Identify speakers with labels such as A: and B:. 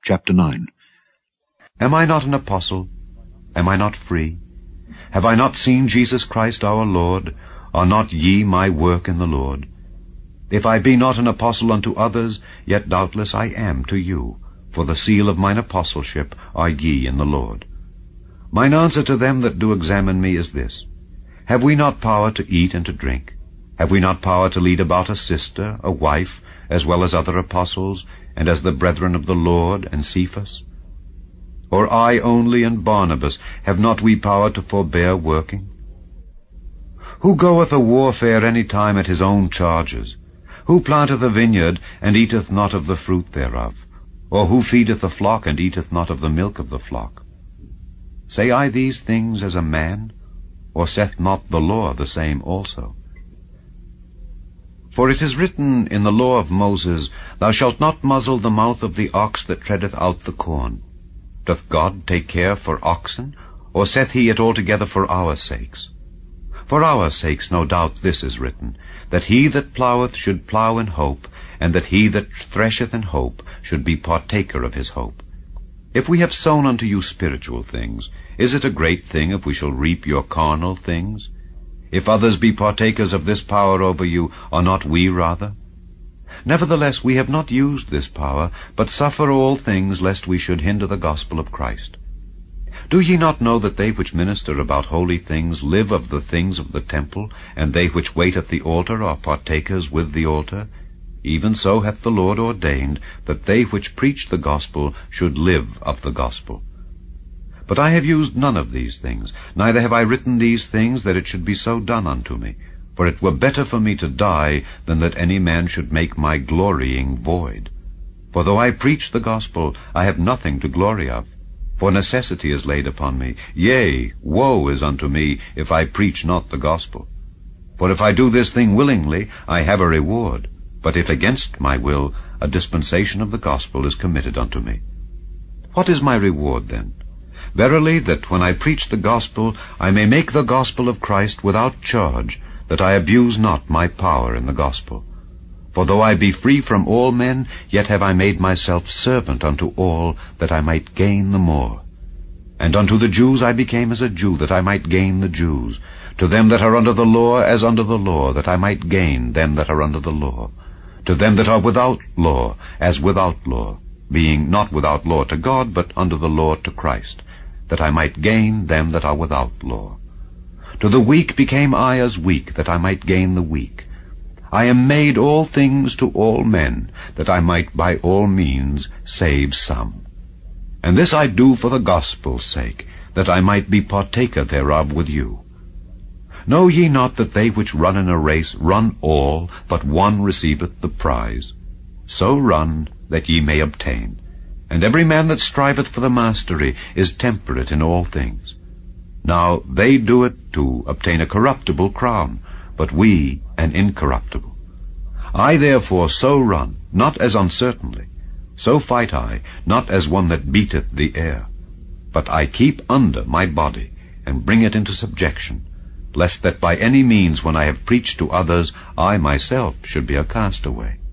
A: Chapter 9.
B: Am I not an apostle? Am I not free? Have I not seen Jesus Christ our Lord? Are not ye my work in the Lord? If I be not an apostle unto others, yet doubtless I am to you, for the seal of mine apostleship are ye in the Lord. Mine answer to them that do examine me is this: Have we not power to eat and to drink? Have we not power to lead about a sister, a wife, as well as other apostles, and as the brethren of the Lord, and Cephas? Or I only and Barnabas, have not we power to forbear working? Who goeth a warfare any time at his own charges? Who planteth a vineyard, and eateth not of the fruit thereof? Or who feedeth the flock, and eateth not of the milk of the flock? Say I these things as a man? Or saith not the law the same also? For it is written in the law of Moses, Thou shalt not muzzle the mouth of the ox that treadeth out the corn. Doth God take care for oxen, or saith he it altogether for our sakes? For our sakes no doubt this is written, that he that ploweth should plow in hope, and that he that thresheth in hope should be partaker of his hope. If we have sown unto you spiritual things, is it a great thing if we shall reap your carnal things? If others be partakers of this power over you, are not we rather? Nevertheless we have not used this power, but suffer all things, lest we should hinder the gospel of Christ. Do ye not know that they which minister about holy things live of the things of the temple, and they which wait at the altar are partakers with the altar? Even so hath the Lord ordained that they which preach the gospel should live of the gospel. But I have used none of these things, neither have I written these things that it should be so done unto me. For it were better for me to die than that any man should make my glorying void. For though I preach the gospel, I have nothing to glory of. For necessity is laid upon me, yea, woe is unto me, if I preach not the gospel. For if I do this thing willingly, I have a reward. But if against my will, a dispensation of the gospel is committed unto me. What is my reward then? Verily, that when I preach the gospel, I may make the gospel of Christ without charge, that I abuse not my power in the gospel. For though I be free from all men, yet have I made myself servant unto all, that I might gain the more. And unto the Jews I became as a Jew, that I might gain the Jews. To them that are under the law, as under the law, that I might gain them that are under the law. To them that are without law, as without law, being not without law to God, but under the law to Christ, that I might gain them that are without law. To the weak became I as weak, that I might gain the weak. I am made all things to all men, that I might by all means save some. And this I do for the gospel's sake, that I might be partaker thereof with you. Know ye not that they which run in a race run all, but one receiveth the prize? So run, that ye may obtain. And every man that striveth for the mastery is temperate in all things. Now they do it to obtain a corruptible crown, but we an incorruptible. I therefore so run, not as uncertainly. So fight I, not as one that beateth the air. But I keep under my body, and bring it into subjection, lest that by any means when I have preached to others, I myself should be a castaway.